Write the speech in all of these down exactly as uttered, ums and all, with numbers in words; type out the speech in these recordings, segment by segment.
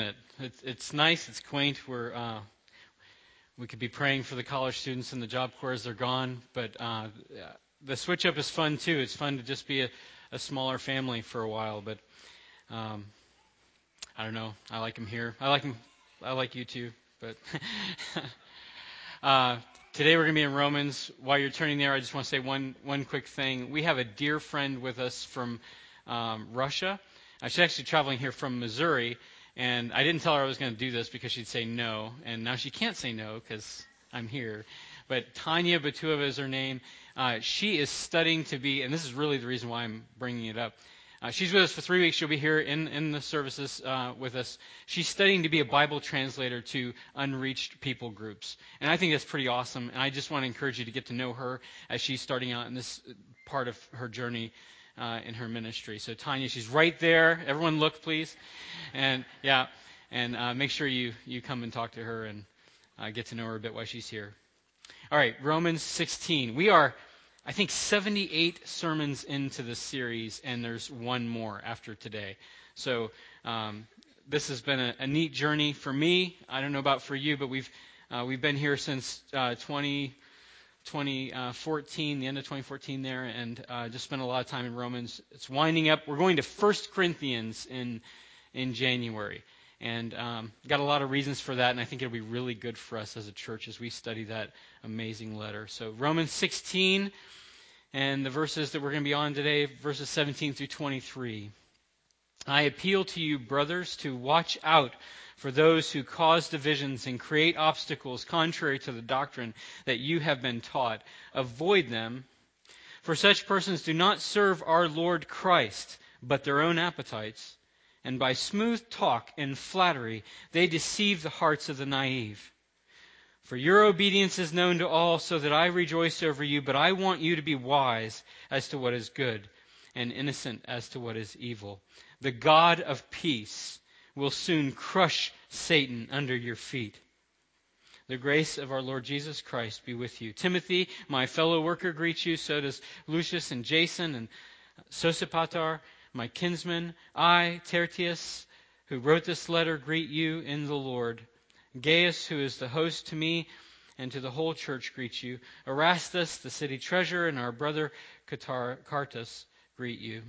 It. It's, it's nice. It's quaint. We're uh, we could be praying for the college students and the Job Corps as they're gone, but uh, the switch up is fun too. It's fun to just be a, a smaller family for a while. But um, I don't know. I like them here. I like them. I like you too. But uh, today we're going to be in Romans. While you're turning there, I just want to say one one quick thing. We have a dear friend with us from um, Russia. Uh, she's actually traveling here from Missouri. And I didn't tell her I was going to do this because she'd say no. And now she can't say no because I'm here. But Tanya Batueva is her name. Uh, she is studying to be, and this is really the reason why I'm bringing it up. Uh, she's with us for three weeks. She'll be here in, in the services uh, with us. She's studying to be a Bible translator to unreached people groups. And I think that's pretty awesome. And I just want to encourage you to get to know her as she's starting out in this part of her journey Uh, in her ministry. So Tanya, she's right there. Everyone look, please. And yeah, and uh, make sure you, you come and talk to her and uh, get to know her a bit while she's here. All right, Romans sixteen. We are, I think, seventy-eight sermons into this series, and there's one more after today. So um, this has been a, a neat journey for me. I don't know about for you, but we've uh, we've been here since uh, twenty fourteen, the end of twenty fourteen there, and uh, just spent a lot of time in Romans. It's winding up. We're going to First Corinthians in in January, and um, got a lot of reasons for that, and I think it'll be really good for us as a church as we study that amazing letter. So Romans sixteen, and the verses that we're going to be on today, verses seventeen through twenty-three. I appeal to you, brothers, to watch out for those who cause divisions and create obstacles contrary to the doctrine that you have been taught. Avoid them, for such persons do not serve our Lord Christ, but their own appetites. And by smooth talk and flattery, they deceive the hearts of the naive. For your obedience is known to all, so that I rejoice over you, but I want you to be wise as to what is good, and innocent as to what is evil. The God of peace will soon crush Satan under your feet. The grace of our Lord Jesus Christ be with you. Timothy, my fellow worker, greets you. So does Lucius and Jason and Sosipater, my kinsman. I, Tertius, who wrote this letter, greet you in the Lord. Gaius, who is the host to me and to the whole church, greets you. Erastus, the city treasurer, and our brother Cartus greet you.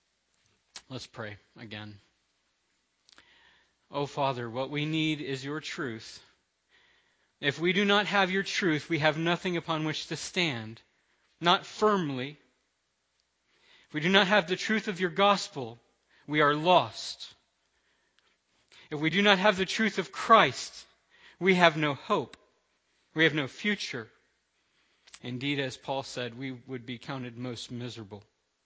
Let's pray again. Oh, Father, what we need is your truth. If we do not have your truth, we have nothing upon which to stand, not firmly. If we do not have the truth of your gospel, we are lost. If we do not have the truth of Christ, we have no hope. We have no future. Indeed, as Paul said, we would be counted most miserable.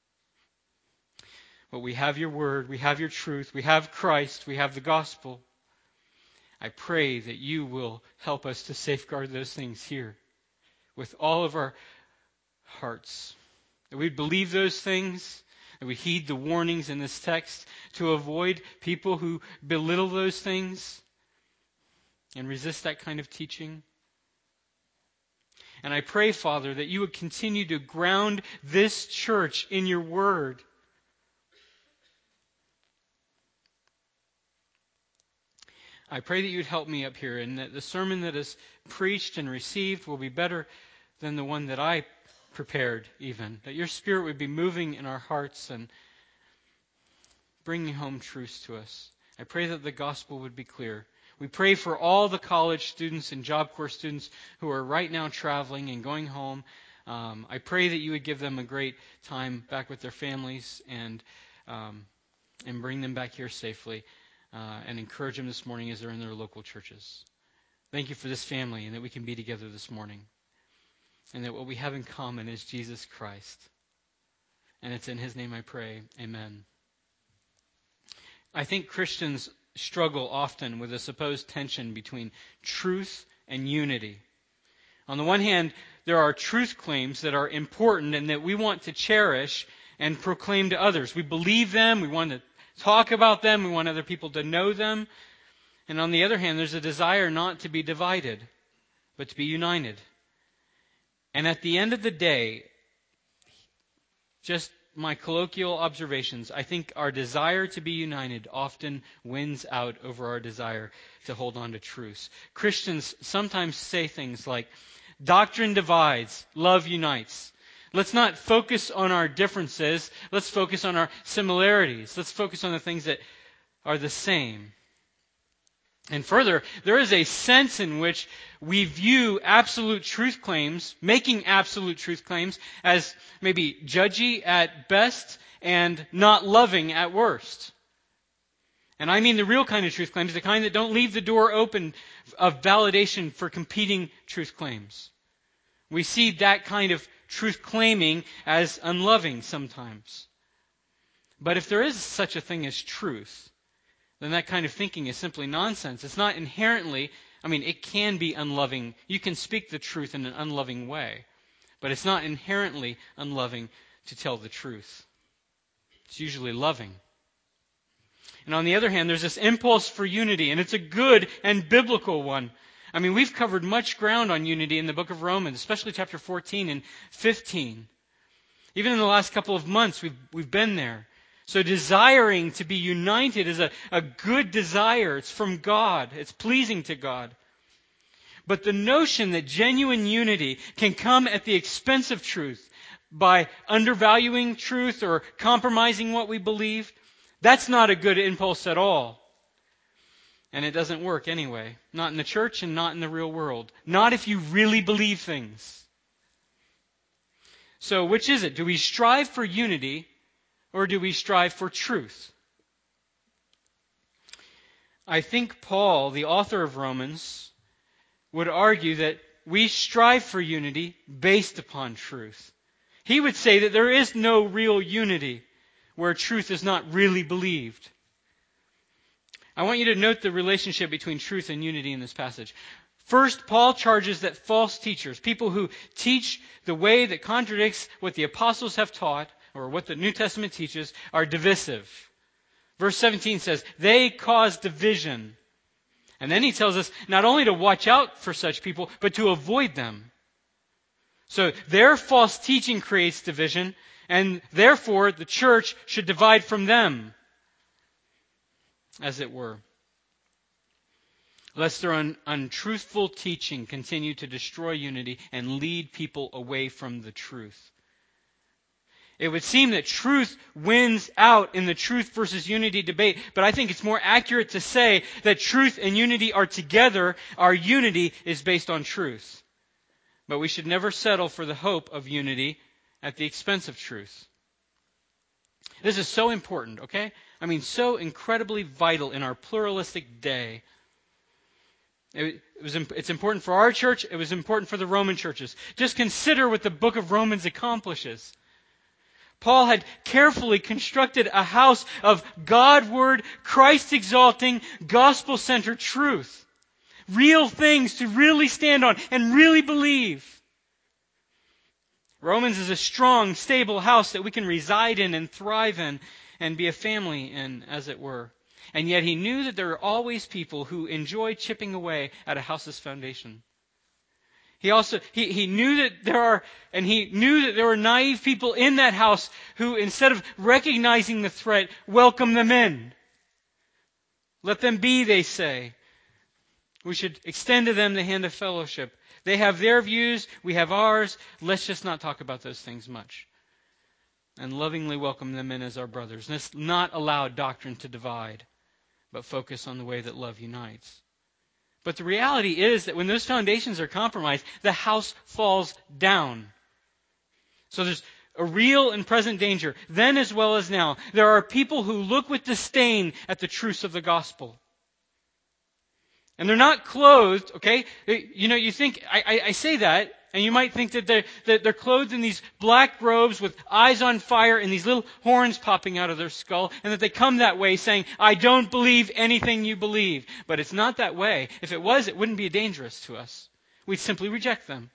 But we have your word, we have your truth, we have Christ, we have the gospel. I pray that you will help us to safeguard those things here with all of our hearts. That we believe those things, that we heed the warnings in this text to avoid people who belittle those things and resist that kind of teaching. And I pray, Father, that you would continue to ground this church in your word. I pray that you'd help me up here, and that the sermon that is preached and received will be better than the one that I prepared even. That your Spirit would be moving in our hearts and bringing home truths to us. I pray that the gospel would be clear. We pray for all the college students and Job Corps students who are right now traveling and going home. Um, I pray that you would give them a great time back with their families and um, and bring them back here safely. Uh, and encourage them this morning as they're in their local churches. Thank you for this family and that we can be together this morning. And that what we have in common is Jesus Christ. And it's in his name I pray. Amen. I think Christians struggle often with a supposed tension between truth and unity. On the one hand, there are truth claims that are important and that we want to cherish and proclaim to others. We believe them, we want to talk about them, we want other people to know them. And on the other hand, there's a desire not to be divided, but to be united. And at the end of the day, just my colloquial observations, I think our desire to be united often wins out over our desire to hold on to truths. Christians sometimes say things like, doctrine divides, love unites. Let's not focus on our differences. Let's focus on our similarities. Let's focus on the things that are the same. And further, there is a sense in which we view absolute truth claims, making absolute truth claims, as maybe judgy at best and not loving at worst. And I mean the real kind of truth claims, the kind that don't leave the door open of validation for competing truth claims. We see that kind of truth claiming as unloving sometimes. But if there is such a thing as truth, then that kind of thinking is simply nonsense. It's not inherently, I mean, it can be unloving. You can speak the truth in an unloving way, but it's not inherently unloving to tell the truth. It's usually loving. And on the other hand, there's this impulse for unity, and it's a good and biblical one. I mean, we've covered much ground on unity in the book of Romans, especially chapter fourteen and fifteen. Even in the last couple of months, we've, we've been there. So desiring to be united is a, a good desire. It's from God. It's pleasing to God. But the notion that genuine unity can come at the expense of truth by undervaluing truth or compromising what we believe, that's not a good impulse at all. And it doesn't work anyway. Not in the church and not in the real world. Not if you really believe things. So which is it? Do we strive for unity or do we strive for truth? I think Paul, the author of Romans, would argue that we strive for unity based upon truth. He would say that there is no real unity where truth is not really believed. I want you to note the relationship between truth and unity in this passage. First, Paul charges that false teachers, people who teach the way that contradicts what the apostles have taught, or what the New Testament teaches, are divisive. Verse seventeen says, they cause division. And then he tells us not only to watch out for such people, but to avoid them. So their false teaching creates division, and therefore the church should divide from them, as it were. Lest their un- untruthful teaching continue to destroy unity and lead people away from the truth. It would seem that truth wins out in the truth versus unity debate, but I think it's more accurate to say that truth and unity are together. Our unity is based on truth. But we should never settle for the hope of unity at the expense of truth. This is so important, okay? I mean, so incredibly vital in our pluralistic day. It was, it's important for our church. It was important for the Roman churches. Just consider what the book of Romans accomplishes. Paul had carefully constructed a house of God-word, Christ-exalting, gospel-centered truth. Real things to really stand on and really believe. Romans is a strong, stable house that we can reside in and thrive in and be a family in, as it were. And yet he knew that there are always people who enjoy chipping away at a house's foundation. He also, he, he knew that there are, and he knew that there were naive people in that house who, instead of recognizing the threat, welcome them in. Let them be, they say. We should extend to them the hand of fellowship. They have their views, we have ours. Let's just not talk about those things much. And lovingly welcome them in as our brothers. Let's not allow doctrine to divide, but focus on the way that love unites. But the reality is that when those foundations are compromised, the house falls down. So there's a real and present danger, then as well as now. There are people who look with disdain at the truths of the gospel. And they're not clothed, okay? You know, you think, I, I, I say that, and you might think that they're, that they're clothed in these black robes with eyes on fire and these little horns popping out of their skull, and that they come that way saying, I don't believe anything you believe. But it's not that way. If it was, it wouldn't be dangerous to us. We'd simply reject them.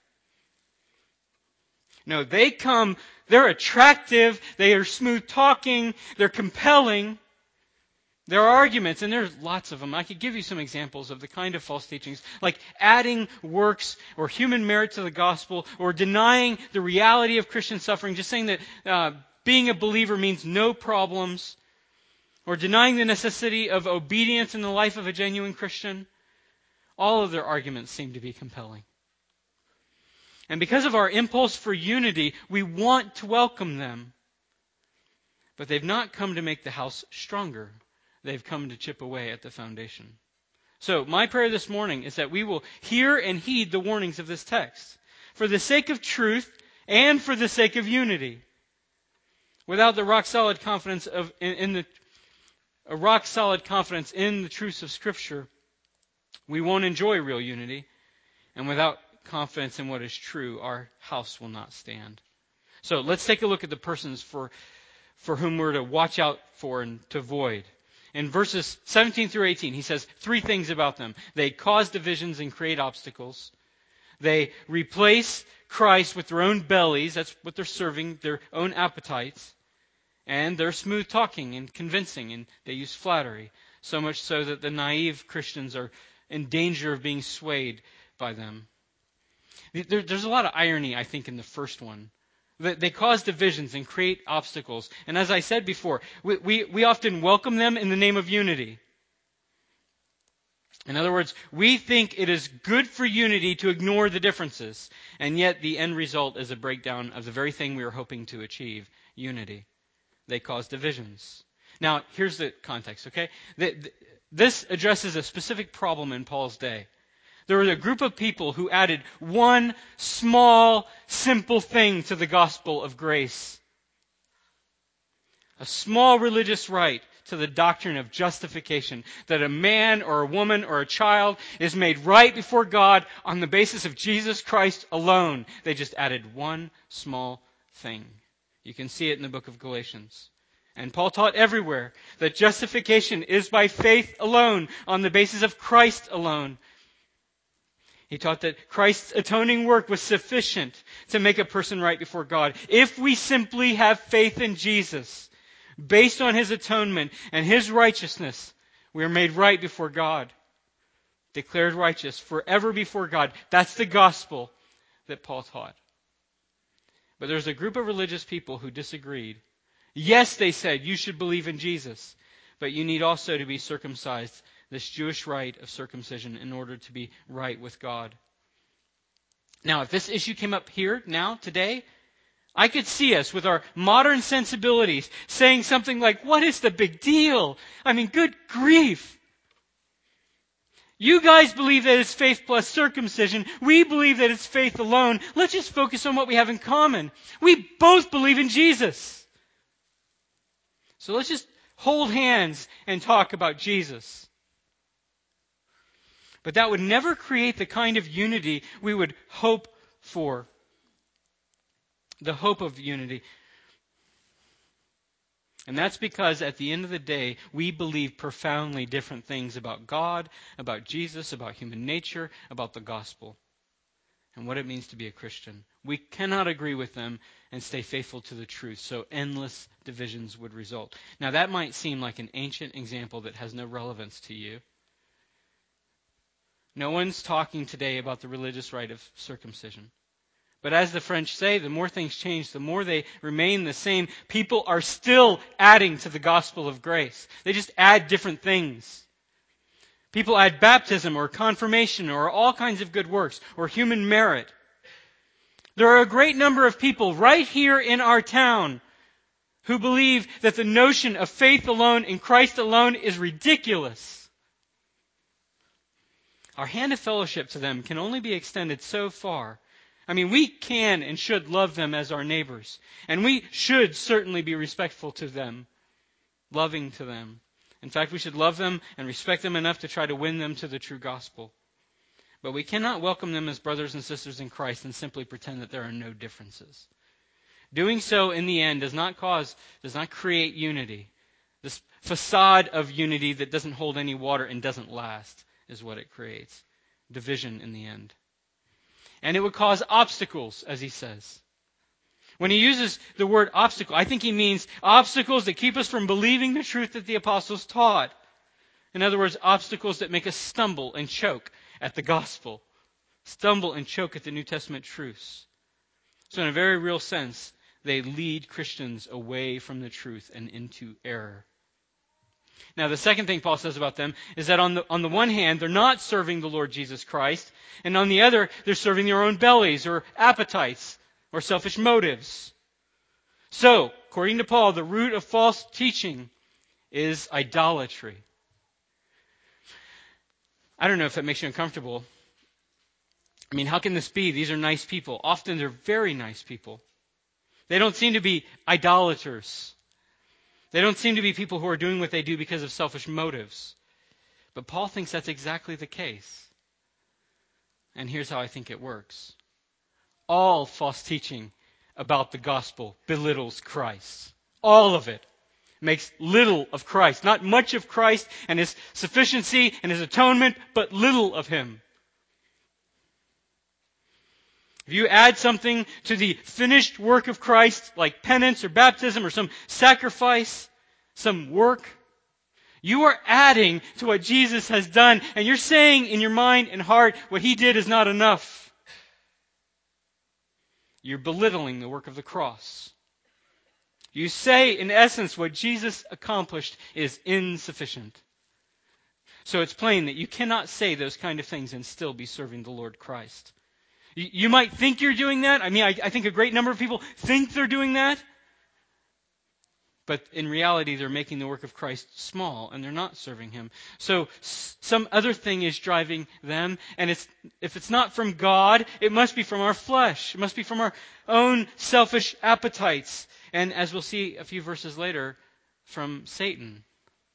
No, they come, they're attractive, they are smooth talking, they're compelling. There are arguments, and there's lots of them. I could give you some examples of the kind of false teachings, like adding works or human merit to the gospel, or denying the reality of Christian suffering, just saying that uh, being a believer means no problems, or denying the necessity of obedience in the life of a genuine Christian, all of their arguments seem to be compelling. And because of our impulse for unity, we want to welcome them. But they've not come to make the house stronger. They've come to chip away at the foundation. So my prayer this morning is that we will hear and heed the warnings of this text for the sake of truth and for the sake of unity. Without the rock solid confidence of in, in the a rock solid confidence in the truths of Scripture, we won't enjoy real unity. And without confidence in what is true, our house will not stand. So let's take a look at the persons for, for whom we're to watch out for and to avoid. In verses seventeen through eighteen, he says three things about them. They cause divisions and create obstacles. They replace Christ with their own bellies. That's what they're serving, their own appetites. And they're smooth talking and convincing, and they use flattery. So much so that the naive Christians are in danger of being swayed by them. There, there's a lot of irony, I think, in the first one. They cause divisions and create obstacles. And as I said before, we, we, we often welcome them in the name of unity. In other words, we think it is good for unity to ignore the differences. And yet the end result is a breakdown of the very thing we were hoping to achieve, unity. They cause divisions. Now, here's the context, okay? This addresses a specific problem in Paul's day. There was a group of people who added one small, simple thing to the gospel of grace. A small religious rite to the doctrine of justification, that a man or a woman or a child is made right before God on the basis of Jesus Christ alone. They just added one small thing. You can see it in the book of Galatians. And Paul taught everywhere that justification is by faith alone, on the basis of Christ alone. He taught that Christ's atoning work was sufficient to make a person right before God. If we simply have faith in Jesus, based on His atonement and His righteousness, we are made right before God. Declared righteous forever before God. That's the gospel that Paul taught. But there's a group of religious people who disagreed. Yes, they said, you should believe in Jesus, but you need also to be circumcised, this Jewish rite of circumcision, in order to be right with God. Now, if this issue came up here, now, today, I could see us with our modern sensibilities saying something like, what is the big deal? I mean, good grief. You guys believe that it's faith plus circumcision. We believe that it's faith alone. Let's just focus on what we have in common. We both believe in Jesus. So let's just hold hands and talk about Jesus. But that would never create the kind of unity we would hope for. The hope of unity. And that's because at the end of the day, we believe profoundly different things about God, about Jesus, about human nature, about the gospel, and what it means to be a Christian. We cannot agree with them and stay faithful to the truth, so endless divisions would result. Now that might seem like an ancient example that has no relevance to you. No one's talking today about the religious rite of circumcision. But as the French say, the more things change, the more they remain the same. People are still adding to the gospel of grace. They just add different things. People add baptism or confirmation or all kinds of good works or human merit. There are a great number of people right here in our town who believe that the notion of faith alone in Christ alone is ridiculous. Our hand of fellowship to them can only be extended so far. I mean, we can and should love them as our neighbors. And we should certainly be respectful to them, loving to them. In fact, we should love them and respect them enough to try to win them to the true gospel. But we cannot welcome them as brothers and sisters in Christ and simply pretend that there are no differences. Doing so in the end does not cause, does not create unity. This facade of unity that doesn't hold any water and doesn't last is what it creates. Division in the end. And it would cause obstacles, as he says. When he uses the word obstacle, I think he means obstacles that keep us from believing the truth that the apostles taught. In other words, obstacles that make us stumble and choke at the gospel. Stumble and choke at the New Testament truths. So in a very real sense, they lead Christians away from the truth and into error. Now, the second thing Paul says about them is that on the, on the one hand, they're not serving the Lord Jesus Christ, and on the other, they're serving their own bellies or appetites or selfish motives. So, according to Paul, the root of false teaching is idolatry. I don't know if that makes you uncomfortable. I mean, how can this be? These are nice people. Often they're very nice people. They don't seem to be idolaters. They don't seem to be people who are doing what they do because of selfish motives. But Paul thinks that's exactly the case. And here's how I think it works. All false teaching about the gospel belittles Christ. All of it makes little of Christ. Not much of Christ and His sufficiency and His atonement, but little of Him. If you add something to the finished work of Christ, like penance or baptism or some sacrifice, some work, you are adding to what Jesus has done, and you're saying in your mind and heart what He did is not enough. You're belittling the work of the cross. You say, in essence, what Jesus accomplished is insufficient. So it's plain that you cannot say those kind of things and still be serving the Lord Christ. You might think you're doing that. I mean, I, I think a great number of people think they're doing that. But in reality, they're making the work of Christ small, and they're not serving Him. So s- some other thing is driving them, and it's if it's not from God, it must be from our flesh. It must be from our own selfish appetites. And as we'll see a few verses later, from Satan.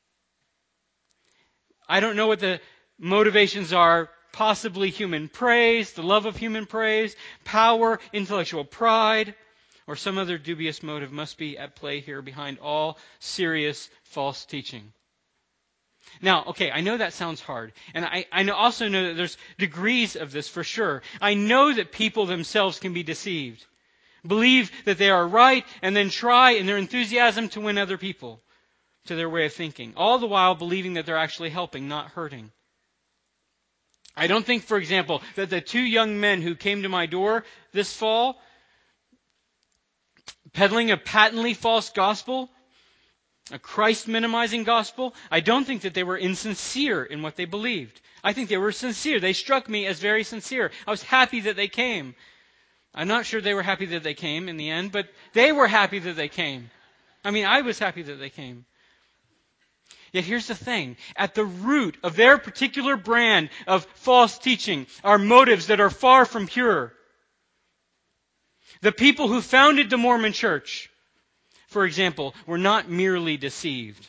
I don't know what the motivations are. Possibly human praise, the love of human praise, power, intellectual pride, or some other dubious motive must be at play here behind all serious false teaching. Now, okay, I know that sounds hard, and I, I know, also know that there's degrees of this for sure. I know that people themselves can be deceived, believe that they are right, and then try in their enthusiasm to win other people to their way of thinking, all the while believing that they're actually helping, not hurting. I don't think, for example, that the two young men who came to my door this fall, peddling a patently false gospel, a Christ-minimizing gospel, I don't think that they were insincere in what they believed. I think they were sincere. They struck me as very sincere. I was happy that they came. I'm not sure they were happy that they came in the end, but they were happy that they came. I mean, I was happy that they came. Yet here's the thing. At the root of their particular brand of false teaching are motives that are far from pure. The people who founded the Mormon Church, for example, were not merely deceived.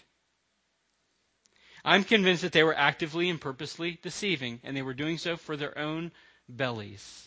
I'm convinced that they were actively and purposely deceiving, and they were doing so for their own bellies.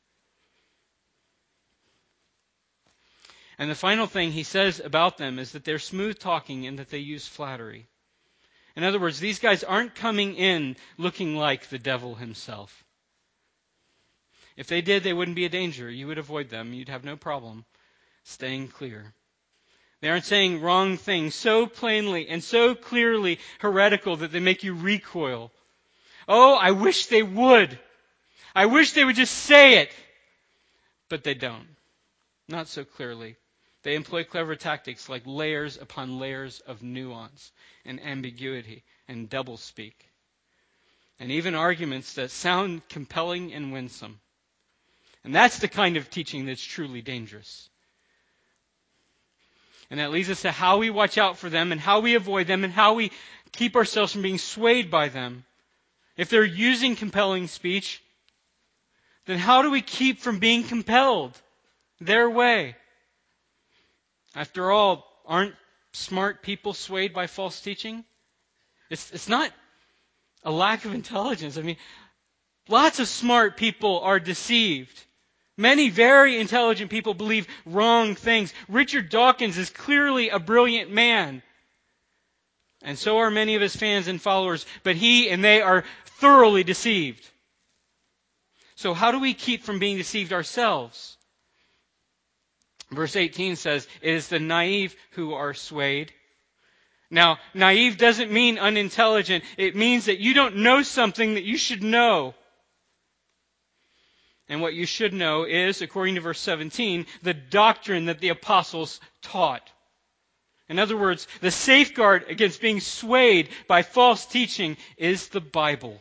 And the final thing he says about them is that they're smooth talking and that they use flattery. In other words, these guys aren't coming in looking like the devil himself. If they did, they wouldn't be a danger. You would avoid them. You'd have no problem staying clear. They aren't saying wrong things so plainly and so clearly heretical that they make you recoil. Oh, I wish they would. I wish they would just say it. But they don't. Not so clearly. They employ clever tactics like layers upon layers of nuance and ambiguity and doublespeak. And even arguments that sound compelling and winsome. And that's the kind of teaching that's truly dangerous. And that leads us to how we watch out for them and how we avoid them and how we keep ourselves from being swayed by them. If they're using compelling speech, then how do we keep from being compelled their way? After all, aren't smart people swayed by false teaching? It's, it's not a lack of intelligence. I mean, lots of smart people are deceived. Many very intelligent people believe wrong things. Richard Dawkins is clearly a brilliant man. And so are many of his fans and followers. But he and they are thoroughly deceived. So how do we keep from being deceived ourselves? Verse eighteen says, it is the naive who are swayed. Now, naive doesn't mean unintelligent. It means that you don't know something that you should know. And what you should know is, according to verse seventeen, the doctrine that the apostles taught. In other words, the safeguard against being swayed by false teaching is the Bible.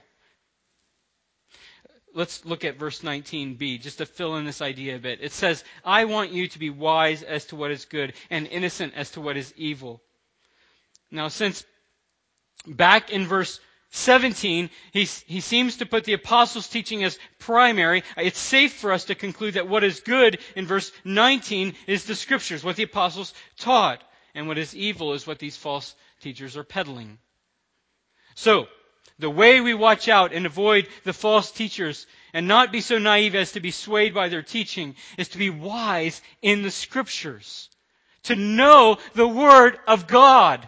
Let's look at verse nineteen b, just to fill in this idea a bit. It says, I want you to be wise as to what is good and innocent as to what is evil. Now, since back in verse seventeen, he, he seems to put the apostles' teaching as primary, it's safe for us to conclude that what is good in verse nineteen is the Scriptures, what the apostles taught. And what is evil is what these false teachers are peddling. So, the way we watch out and avoid the false teachers and not be so naive as to be swayed by their teaching is to be wise in the Scriptures. To know the Word of God.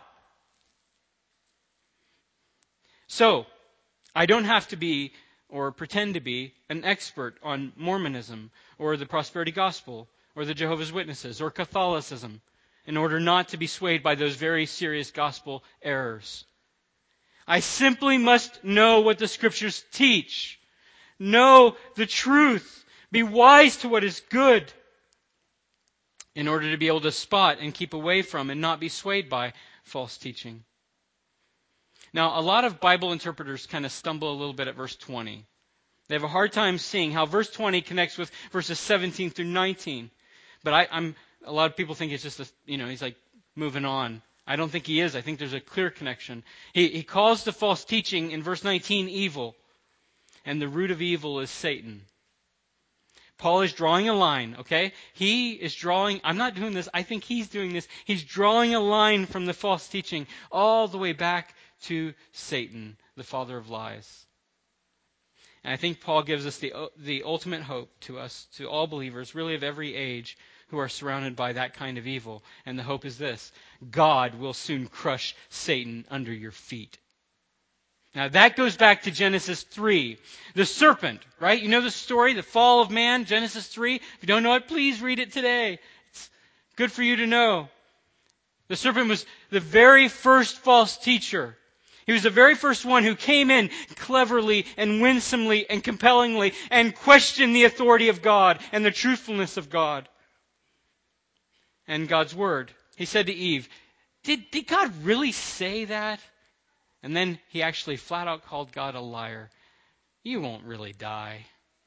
So, I don't have to be or pretend to be an expert on Mormonism or the Prosperity Gospel or the Jehovah's Witnesses or Catholicism in order not to be swayed by those very serious gospel errors. I simply must know what the Scriptures teach. Know the truth. Be wise to what is good in order to be able to spot and keep away from and not be swayed by false teaching. Now, a lot of Bible interpreters kind of stumble a little bit at verse twenty. They have a hard time seeing how verse twenty connects with verses seventeen through nineteen. But I, I'm a lot of people think it's just, a, you know, he's like moving on. I don't think he is. I think there's a clear connection. He, he calls the false teaching in verse nineteen evil. And the root of evil is Satan. Paul is drawing a line, okay? He is drawing, I'm not doing this, I think he's doing this. He's drawing a line from the false teaching all the way back to Satan, the father of lies. And I think Paul gives us the, the ultimate hope to us, to all believers, really of every age, who are surrounded by that kind of evil. And the hope is this: God will soon crush Satan under your feet. Now that goes back to Genesis three. The serpent, right? You know the story, the fall of man, Genesis three? If you don't know it, please read it today. It's good for you to know. The serpent was the very first false teacher. He was the very first one who came in cleverly and winsomely and compellingly and questioned the authority of God and the truthfulness of God and God's Word. He said to Eve, did, did God really say that? And then he actually flat out called God a liar. You won't really die.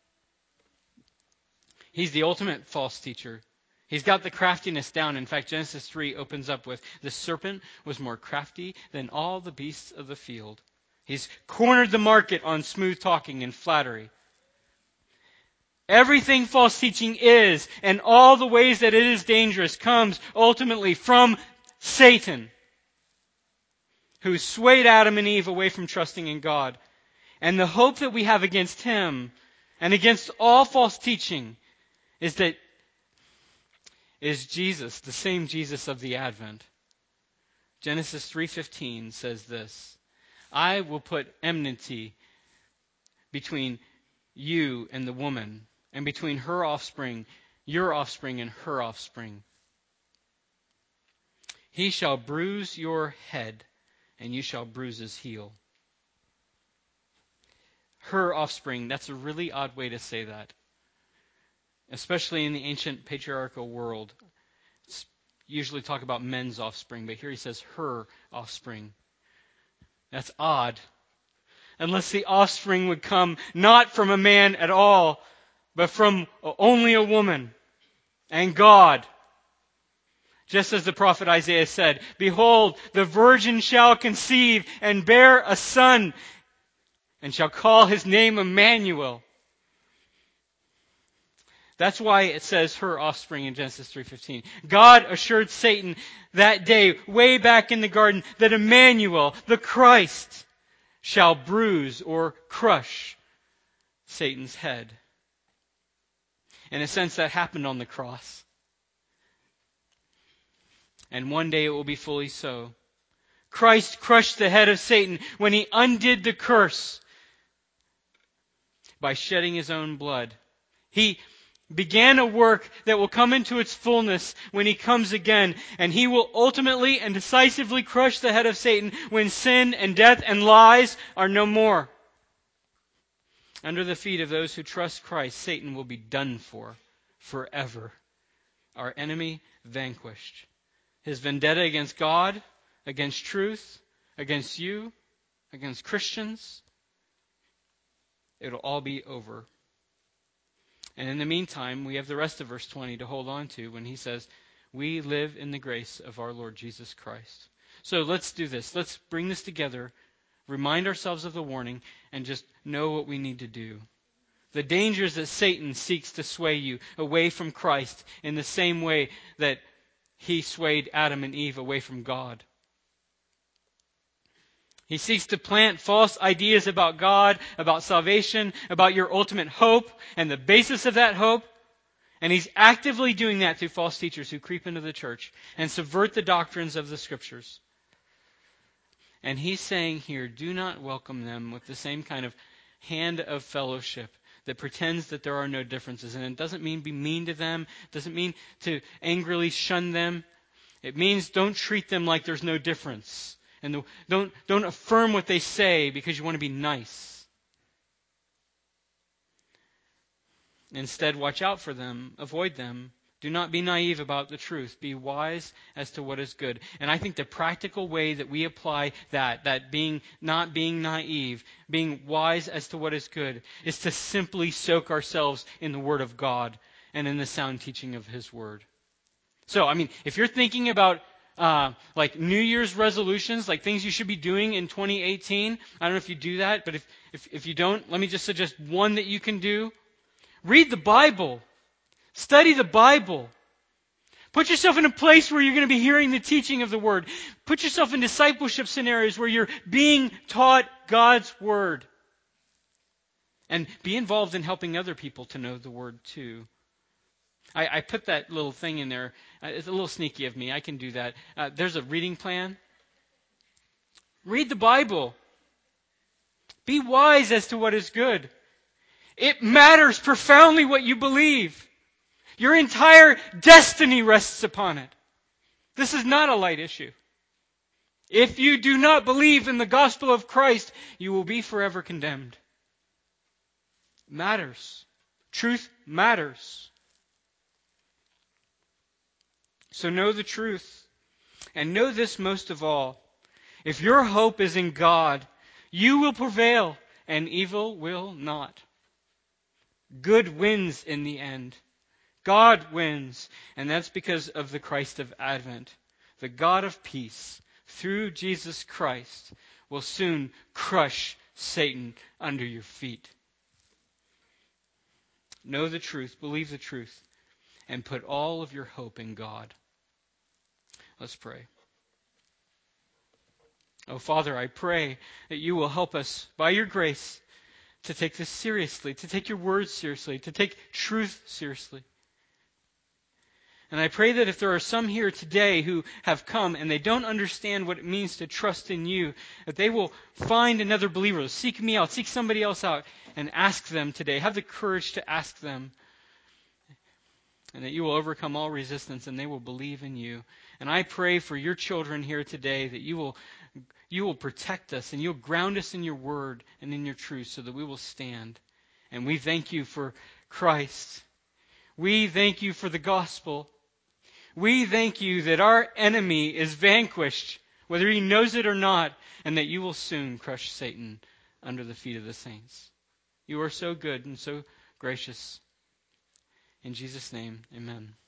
He's the ultimate false teacher. He's got the craftiness down. In fact, Genesis three opens up with, the serpent was more crafty than all the beasts of the field. He's cornered the market on smooth talking and flattery. Everything false teaching is, and all the ways that it is dangerous, comes ultimately from Satan, who swayed Adam and Eve away from trusting in God. And the hope that we have against him and against all false teaching is that is Jesus, the same Jesus of the Advent. Genesis three fifteen says this: I will put enmity between you and the woman, and between her offspring, your offspring, and her offspring. He shall bruise your head, and you shall bruise his heel. Her offspring, that's a really odd way to say that. Especially in the ancient patriarchal world. It's usually talk about men's offspring, but here he says her offspring. That's odd. Unless the offspring would come not from a man at all, but from only a woman and God. Just as the prophet Isaiah said, behold, the virgin shall conceive and bear a son, and shall call his name Emmanuel. That's why it says her offspring in Genesis three fifteen. God assured Satan that day, way back in the garden, that Emmanuel, the Christ, shall bruise or crush Satan's head. In a sense, that happened on the cross. And one day it will be fully so. Christ crushed the head of Satan when he undid the curse by shedding his own blood. He began a work that will come into its fullness when he comes again, and he will ultimately and decisively crush the head of Satan when sin and death and lies are no more. Under the feet of those who trust Christ, Satan will be done for forever. Our enemy vanquished. His vendetta against God, against truth, against you, against Christians, it'll all be over. And in the meantime, we have the rest of verse twenty to hold on to when he says, we live in the grace of our Lord Jesus Christ. So let's do this. Let's bring this together, remind ourselves of the warning, and just know what we need to do. The dangers that Satan seeks to sway you away from Christ in the same way that he swayed Adam and Eve away from God. He seeks to plant false ideas about God, about salvation, about your ultimate hope and the basis of that hope. And he's actively doing that through false teachers who creep into the church and subvert the doctrines of the Scriptures. And he's saying here, do not welcome them with the same kind of hand of fellowship that pretends that there are no differences. And it doesn't mean be mean to them. It doesn't mean to angrily shun them. It means don't treat them like there's no difference. And don't, don't affirm what they say because you want to be nice. Instead, watch out for them. Avoid them. Do not be naive about the truth. Be wise as to what is good. And I think the practical way that we apply that, that being not being naive, being wise as to what is good, is to simply soak ourselves in the Word of God and in the sound teaching of His Word. So, I mean, if you're thinking about uh, like New Year's resolutions, like things you should be doing in twenty eighteen, I don't know if you do that, but if, if, if you don't, let me just suggest one that you can do. Read the Bible. Study the Bible. Put yourself in a place where you're going to be hearing the teaching of the Word. Put yourself in discipleship scenarios where you're being taught God's Word. And be involved in helping other people to know the Word too. I, I put that little thing in there. Uh, it's a little sneaky of me. I can do that. Uh, there's a reading plan. Read the Bible. Be wise as to what is good. It matters profoundly what you believe. Your entire destiny rests upon it. This is not a light issue. If you do not believe in the gospel of Christ, you will be forever condemned. It matters. Truth matters. So know the truth. And know this most of all. If your hope is in God, you will prevail and evil will not. Good wins in the end. God wins. And that's because of the Christ of Advent. The God of peace, through Jesus Christ, will soon crush Satan under your feet. Know the truth, believe the truth, and put all of your hope in God. Let's pray. Oh, Father, I pray that you will help us, by your grace, to take this seriously, to take your words seriously, to take truth seriously. And I pray that if there are some here today who have come and they don't understand what it means to trust in you, that they will find another believer, seek me out, seek somebody else out, and ask them today. Have the courage to ask them. And that you will overcome all resistance and they will believe in you. And I pray for your children here today that you will you will protect us and you'll ground us in your word and in your truth so that we will stand. And we thank you for Christ. We thank you for the gospel. We thank you that our enemy is vanquished, whether he knows it or not, and that you will soon crush Satan under the feet of the saints. You are so good and so gracious. In Jesus' name, amen.